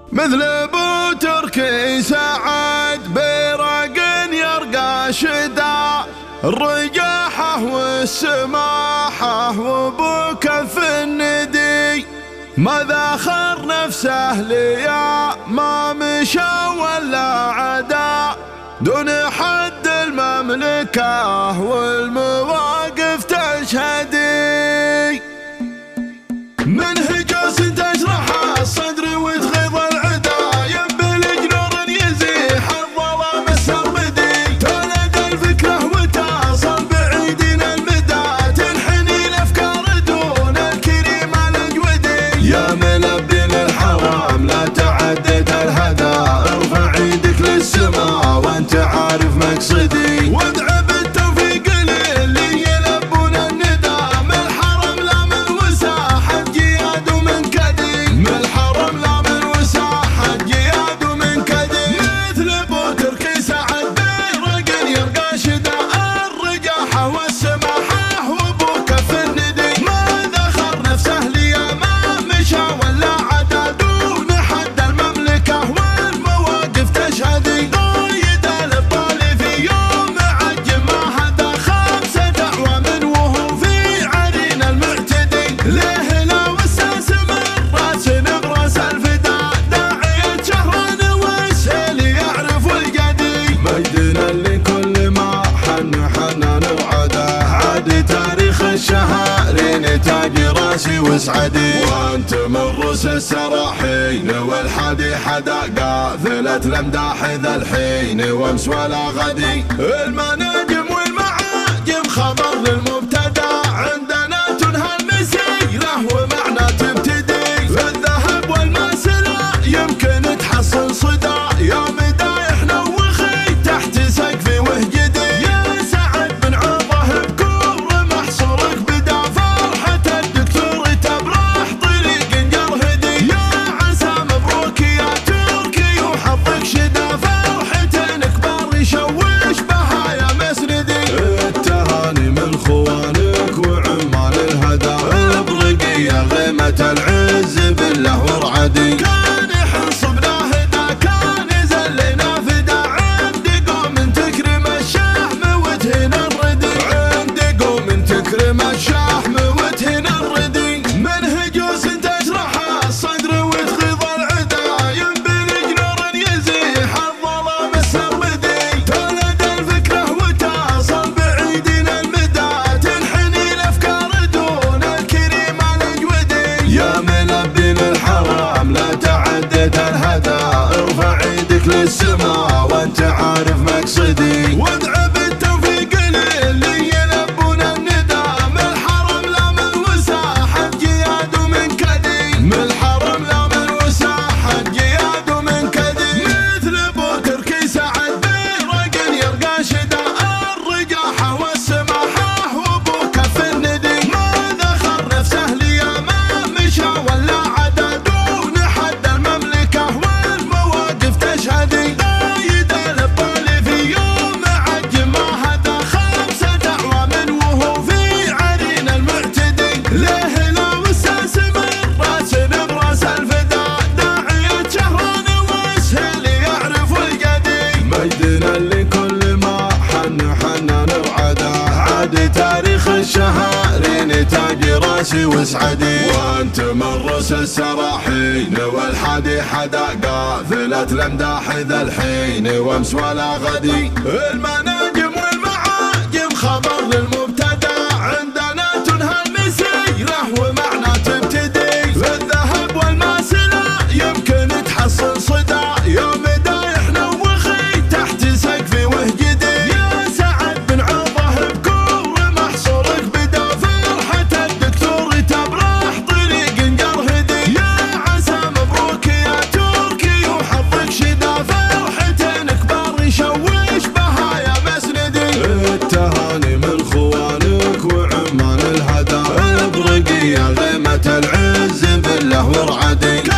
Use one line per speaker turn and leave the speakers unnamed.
مثل ابو تركي سعد بيرق يرقى شدا، الرجاحة والسماحة وابو كف الندي، ما ذاخر نفسه ليا ما مشى ولا عدا، دون حد المملكة والمواقف تشهدي. منهج تشرح الصدر وتغيظ العدا، ينبلج نور يزيح الظلام السرمدي، تولد الفكرة وتصل بعيدين المدى، تنحني الافكار دون الكريم الاجودي. يا ملبي للحرام لا تعديت الهدى، ارفع ايدك للسما وانت عارف مقصدي، وادعى بالتوفيق للي يلبون الندى، من الحرم لا من وساحة جياد ومن كدي، من الحرم لا من وساحة جياد ومن كدي. مثل ابو تركي سعد بيرق يرقى شدا، الرجاحة والسماحة وابو كف الندي، ما ذخر نفسه ليا ما مشى ولا عدا، دون حد المملكة والمواقف تشهدي. ضايد الابطال في يوم عجم ما هدى، خمسة دعوة من وهو في عرين المعتدي، ليه لا والساس من راس نبرس الفداء، داعية شهران والسيل يعرف الجدي، مجدنا لكل ما حن حنان وعدا، عاد تاريخ الشهرين تاج راسي واسعدي، وانت من رؤوس السراحين والحدي حدا قافلة الامداح ذا الحين وامس ولا غدي، المناجم والمعاجم خبر للمبتدا، عندنا تنهى المسيرة ومعنى تبتدي، في الذهب والماسلة يمكن تحصل صدى، يا مدايح نوخي تحت سقفي وهجدي، يا سعد بن عوضه بكور محصورك بدا، فرحة الدكتور تبرح طريق جرهدي، يا عسى مبروك يا تركي وحظك شدا، فرحة كبار يشوش بها يا مسندي، التهاني من خوانك وعمال الهدى، البرقية غيمة العز بالله ورعدي، كان يحصبنا هدا كان يزلنا فدا، عندي قوم تكرم الشحم وتهين الردي، عندي قوم تكرم الشحم وتهين الردي، منهج تشرح الصدر وتغيظ العدا، ينبلج نور يزيح الظلام السرمدي، تولد الفكرة وتصل بعيدين المدى، تنحني الافكار دون الكريم الاجودي، يا ملبي للحرام لا تعديت الهدى، ارفع ايدك للسما وانت عارف مقصدي، وادعى بالتوفيق للي يلبون الندى، من الحرم لا من وساحة جياد ومن كدي، من الحرم لا من وساحة جياد ومن كدي. مثل ابو تركي سعد بيرق يرقى شدا، الرجاحة والسماحة وابو كف الندي، ما ذخر نفسه ليا ما مشى ولا عدا، دون حد المملكة والمواقف تشهدي، ضايد الابطال في يوم عجم ما هدى، خمسة دعوة من وهو في عرين المعتدي، ليه لا والساس من راس نبرس الفداء، داعية شهران والسيل يعرف الجدي، مجدنا لكل ما حن حنان وعدا، عاد تاريخ الشهرين تاج راسي واسعدي، وانت من رؤوس السراحين والحدي حدا قافلة الامداح ذا الحين وامس ولا غدي، المناجم والمعاجم خبر للمبتدا، عندنا تنهى المسيرة ومعنى تبتدي، في الذهب والماسلة يمكن تحصل صدى، يا مدايح نوخي تحت سقفي وهجدي، يا سعد بن عوضه بكور محصورك بدا، فرحة الدكتور تبرح طريق جرهدي، يا عسى مبروك يا تركي وحظك شدا، فرحة كبار يشوش بها يا مسندي، التهاني من خوانك وعمان الهدى، البرقية غيمة العز بالله ورعدي.